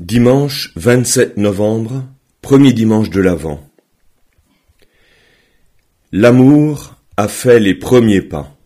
Dimanche 27 novembre, premier dimanche de l'Avent. L'amour a fait les premiers pas.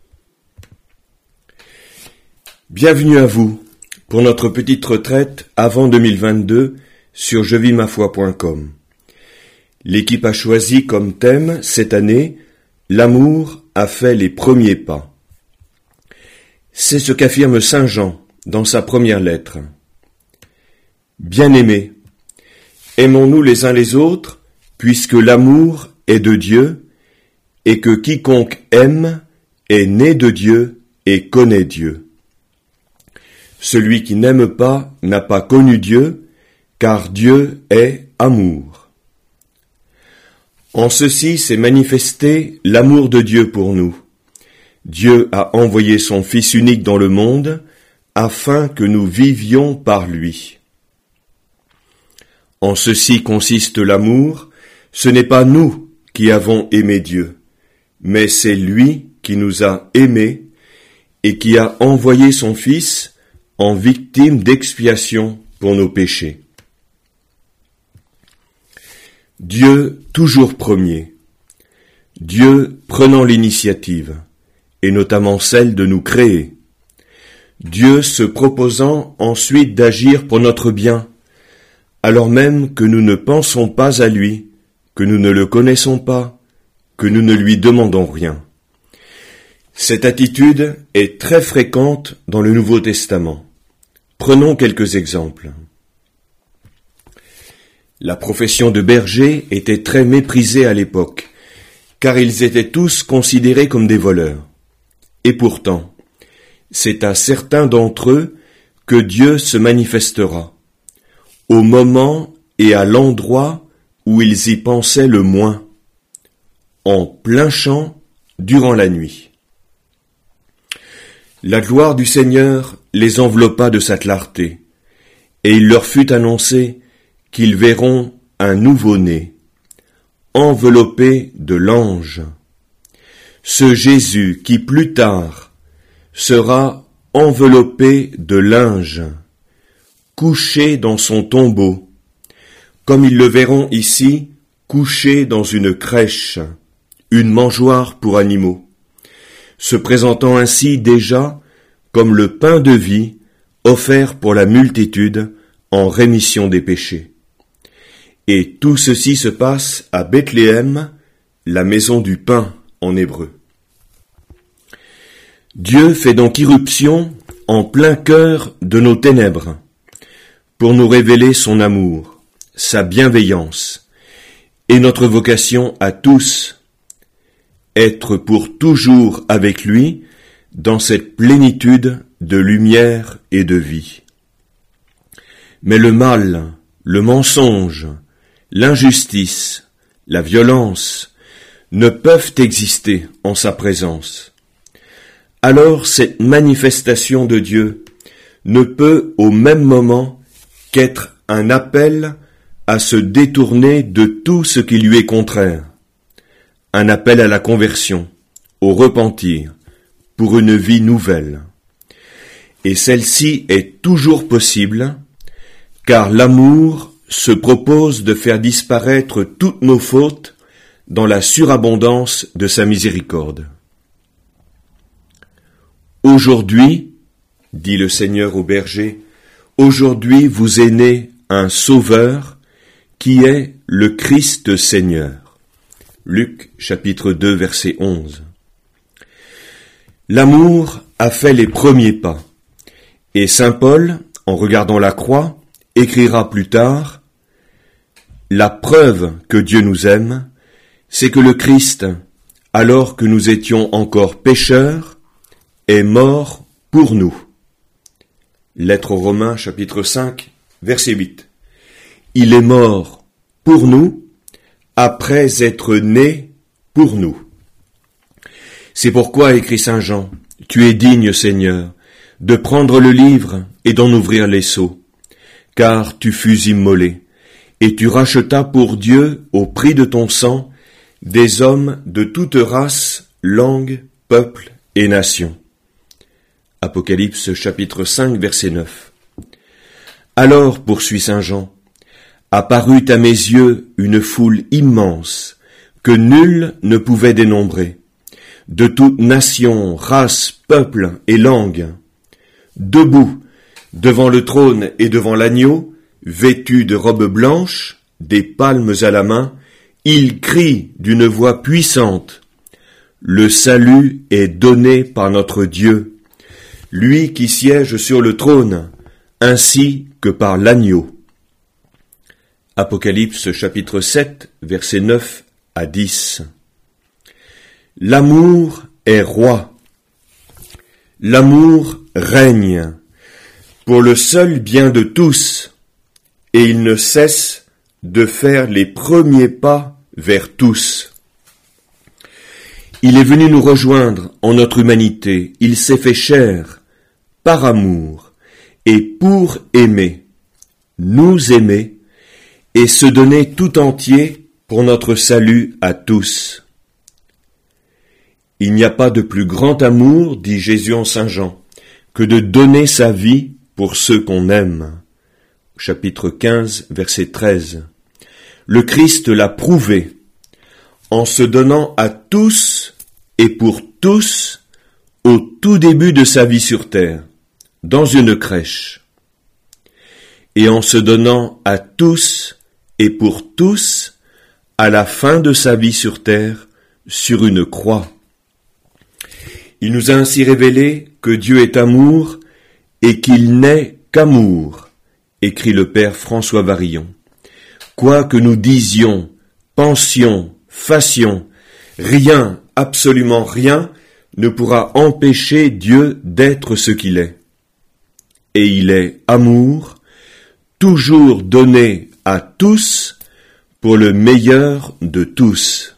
Bienvenue à vous pour notre petite retraite avant 2022 sur jevimafoi.com. L'équipe a choisi comme thème cette année « L'amour a fait les premiers pas ». C'est ce qu'affirme Saint Jean dans sa première lettre. Bien-aimés, aimons-nous les uns les autres, puisque l'amour est de Dieu, et que quiconque aime est né de Dieu et connaît Dieu. Celui qui n'aime pas n'a pas connu Dieu, car Dieu est amour. En ceci s'est manifesté l'amour de Dieu pour nous. Dieu a envoyé son Fils unique dans le monde, afin que nous vivions par lui. En ceci consiste l'amour, ce n'est pas nous qui avons aimé Dieu, mais c'est lui qui nous a aimés et qui a envoyé son Fils en victime d'expiation pour nos péchés. Dieu toujours premier, Dieu prenant l'initiative, et notamment celle de nous créer, Dieu se proposant ensuite d'agir pour notre bien, alors même que nous ne pensons pas à lui, que nous ne le connaissons pas, que nous ne lui demandons rien. Cette attitude est très fréquente dans le Nouveau Testament. Prenons quelques exemples. La profession de berger était très méprisée à l'époque, car ils étaient tous considérés comme des voleurs. Et pourtant, c'est à certains d'entre eux que Dieu se manifestera, au moment et à l'endroit où ils y pensaient le moins, en plein champ durant la nuit. La gloire du Seigneur les enveloppa de sa clarté, et il leur fut annoncé qu'ils verront un nouveau-né, enveloppé de l'ange, ce Jésus qui plus tard sera enveloppé de linge, couché dans son tombeau, comme ils le verront ici, couché dans une crèche, une mangeoire pour animaux, se présentant ainsi déjà comme le pain de vie offert pour la multitude en rémission des péchés. Et tout ceci se passe à Bethléem, la maison du pain en hébreu. Dieu fait donc irruption en plein cœur de nos ténèbres, pour nous révéler son amour, sa bienveillance, et notre vocation à tous, être pour toujours avec lui dans cette plénitude de lumière et de vie. Mais le mal, le mensonge, l'injustice, la violence ne peuvent exister en sa présence. Alors cette manifestation de Dieu ne peut au même moment qu'être un appel à se détourner de tout ce qui lui est contraire, un appel à la conversion, au repentir, pour une vie nouvelle. Et celle-ci est toujours possible, car l'amour se propose de faire disparaître toutes nos fautes dans la surabondance de sa miséricorde. Aujourd'hui, dit le Seigneur au berger, aujourd'hui vous est né un Sauveur qui est le Christ Seigneur. Luc chapitre 2 verset 11. L'amour a fait les premiers pas, et saint Paul, en regardant la croix, écrira plus tard « La preuve que Dieu nous aime, c'est que le Christ, alors que nous étions encore pécheurs, est mort pour nous. » Lettre aux Romains, chapitre 5, verset 8. Il est mort pour nous, après être né pour nous. C'est pourquoi, écrit saint Jean, « Tu es digne, Seigneur, de prendre le livre et d'en ouvrir les sceaux, car tu fus immolé, et tu rachetas pour Dieu, au prix de ton sang, des hommes de toute race, langue, peuple et nation. » Apocalypse chapitre 5 verset 9. Alors, poursuit saint Jean, apparut à mes yeux une foule immense que nul ne pouvait dénombrer, de toute nation, race, peuple et langue, debout devant le trône et devant l'agneau, vêtus de robes blanches, des palmes à la main, ils crient d'une voix puissante, « Le salut est donné par notre Dieu, lui qui siège sur le trône, ainsi que par l'agneau. » Apocalypse chapitre 7, versets 9 à 10. L'amour est roi. L'amour règne pour le seul bien de tous, et il ne cesse de faire les premiers pas vers tous. Il est venu nous rejoindre en notre humanité, il s'est fait chair, par amour, et pour aimer, nous aimer, et se donner tout entier pour notre salut à tous. Il n'y a pas de plus grand amour, dit Jésus en saint Jean, que de donner sa vie pour ceux qu'on aime. Chapitre 15, verset 13. Le Christ l'a prouvé, en se donnant à tous et pour tous au tout début de sa vie sur terre, dans une crèche, et en se donnant à tous et pour tous à la fin de sa vie sur terre, sur une croix. Il nous a ainsi révélé que Dieu est amour et qu'il n'est qu'amour, écrit le père François Varillon. Quoi que nous disions, pensions, fassions, rien, absolument rien, ne pourra empêcher Dieu d'être ce qu'il est. Et il est amour, toujours donné à tous pour le meilleur de tous.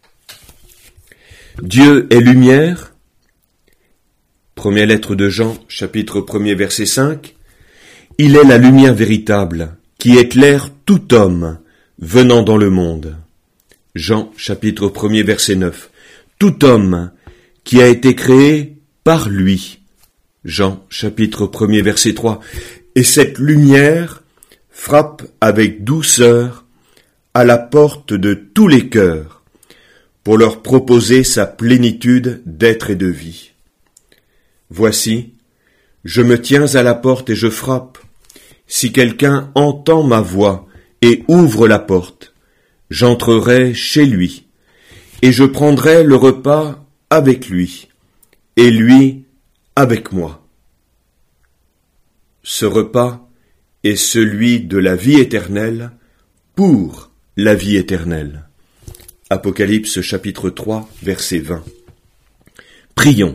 Dieu est lumière. Première lettre de Jean, chapitre 1er, verset 5. Il est la lumière véritable, qui éclaire tout homme venant dans le monde. Jean, chapitre 1er, verset 9. Tout homme qui a été créé par lui. Jean, chapitre 1er, verset 3. Et cette lumière frappe avec douceur à la porte de tous les cœurs, pour leur proposer sa plénitude d'être et de vie. Voici, je me tiens à la porte et je frappe. Si quelqu'un entend ma voix et ouvre la porte, j'entrerai chez lui, et je prendrai le repas avec lui, et lui avec moi. Ce repas est celui de la vie éternelle pour la vie éternelle. Apocalypse chapitre 3, verset 20. Prions.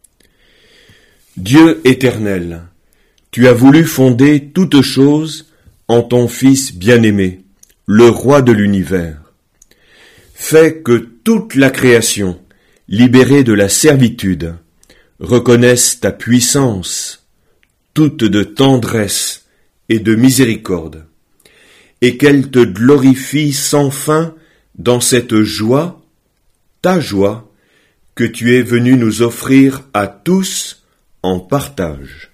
Dieu éternel, tu as voulu fonder toutes choses en ton Fils bien-aimé, le roi de l'univers. Fais que toute la création, libérée de la servitude, reconnaisse ta puissance, toute de tendresse et de miséricorde, et qu'elle te glorifie sans fin dans cette joie, ta joie, que tu es venu nous offrir à tous en partage.